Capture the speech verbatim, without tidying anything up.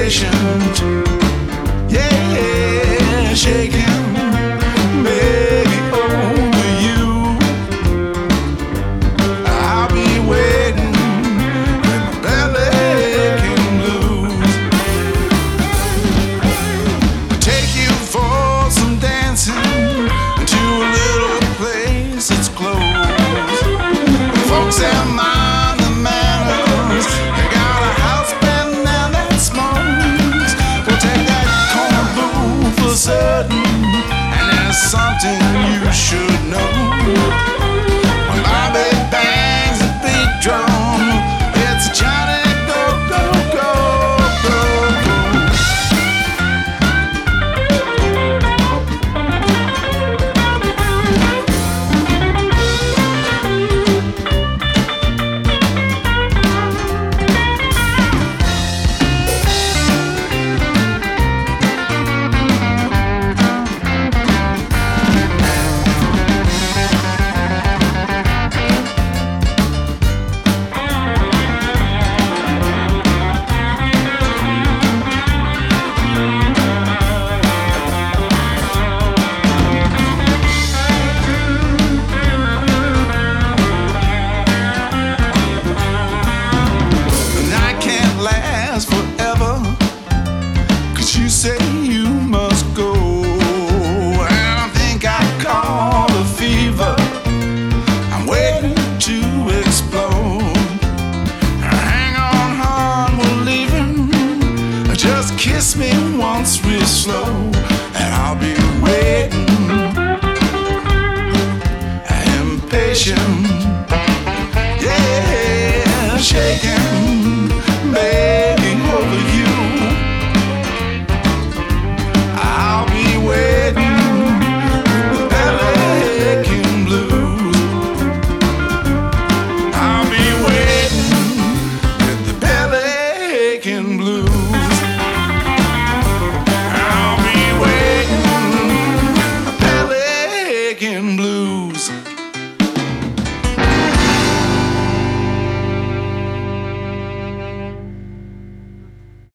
impatient, yeah, shaking, baby, over you. I'll be waiting with my belly aching blues. Take you for some dancing to a little place that's closed. Folks have mind the manners. They got a house band now that smokes. We'll take that corner blue for certain, and there's something you should know. When Bobby bangs a beat drum, it's a Johnny go go go go go. Forever, 'cause you say you must go, and I think I caught a fever. I'm waiting to explode. Hang on, hon, we're leaving. Just kiss me once real slow, and I'll be waiting, impatient, yeah, shaking, baby, over you. I'll be waiting with the belly aching blues. I'll be waiting with the belly aching blues. I'll be waiting with the belly aching blues.